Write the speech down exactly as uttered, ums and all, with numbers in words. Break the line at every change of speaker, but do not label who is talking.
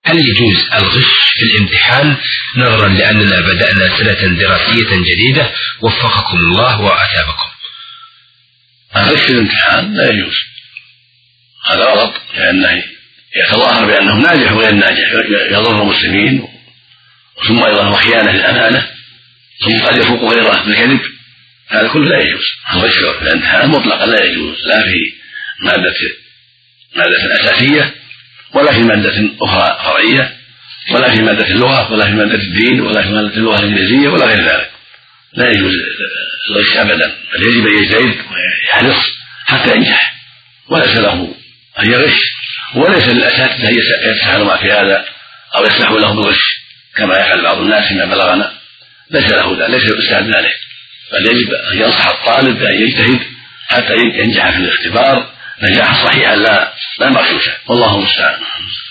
هل يجوز الغش في الامتحان نظرا لأننا بدأنا سنة دراسية جديدة وفقكم الله وأثابكم؟
الغش في الامتحان لا يجوز، هذا غلط، لأنه يتظاهر بأنه ناجح وغير ناجح، يضر المسلمين، ثم أيضا وخيانة للأمانة، ثم قد يفوق غيره بالكذب، هذا كله لا يجوز. الغش في الامتحان مطلقا لا يجوز، لا في مادة مادة أساسية ولا في مادة أخرى فرعية ولا في مادة اللغة ولا في مادة الدين ولا في مادة اللغة الإنجليزية ولا غير ذلك، لا يجوز الغش أبدا، بل يجب أن يجتهد ويحرص حتى ينجح، وليس له أن يغش، وليس للأساتذة أن يتساهلوا في هذا أو يسمحوا له بالغش كما يفعل بعض الناس فيما بلغنا، ليس له ذلك، ليس للأستاذ ذلك، بل يجب أن ينصح الطالب بأن يجتهد حتى ينجح في الاختبار نجاحا صحيحا لا لا مغشوشا، والله المستعان.